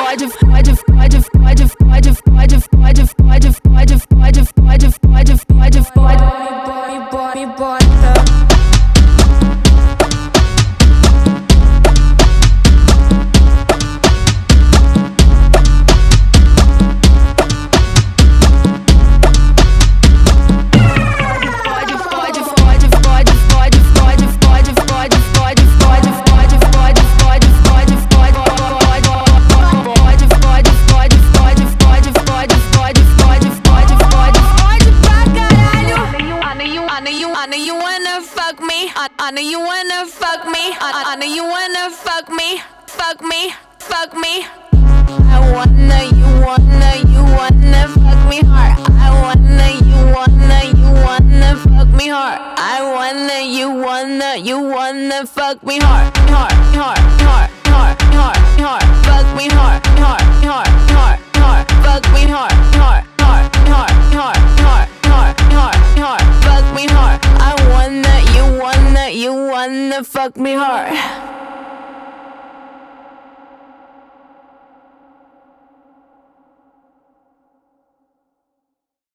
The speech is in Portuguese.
I know you wanna fuck me. I know you wanna fuck me. I know you wanna fuck me. Fuck me, fuck me. I wanna, you wanna fuck me hard. I wanna, you wanna fuck me hard. I wanna, you wanna fuck me hard, hard, hard, hard, hard, hard, hard. Fuck me hard, hard, hard, hard, hard. Fuck me hard, hard, hard, hard, hard, hard, hard, hard, hard. Fuck me hard. I wanna, you wanna fuck me hard.